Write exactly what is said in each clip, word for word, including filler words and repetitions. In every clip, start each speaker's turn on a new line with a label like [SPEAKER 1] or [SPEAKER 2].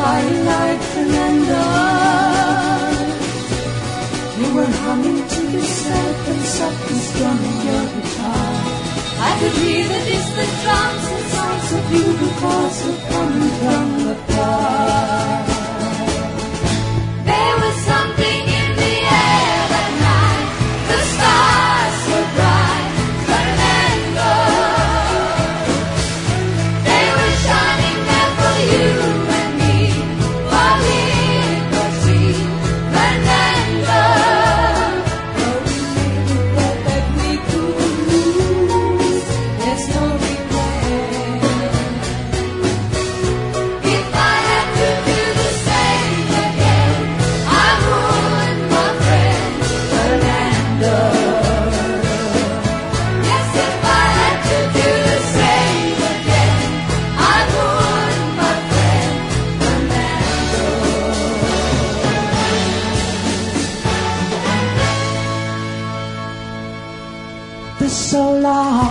[SPEAKER 1] twilight, Fernando. You were humming to yourself and softly strumming your guitar. I could hear the distant drums and sounds of bugle calls were coming from the bar. There was something in the air that night. The stars were bright, Fernando. They were shining there for you and me, for him or she, Fernando. Oh, we made a bet that we could lose. There's no regret. If I had to do the same again, I would, my friend, Fernando. Yes, if I had to do the same again, I would, my friend, Fernando. For so long,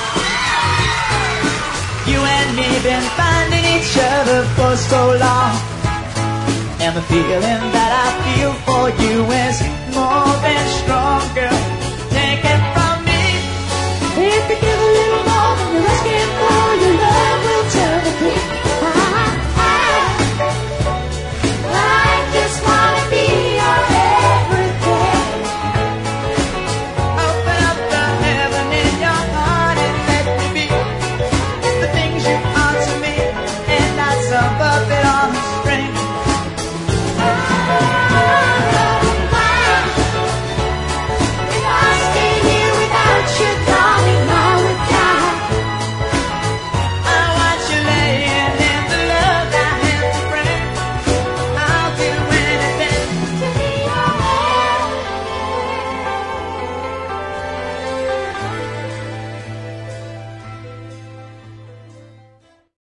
[SPEAKER 1] you and me been finding each other for so long, and the feeling that I feel for you is more than strong, girl.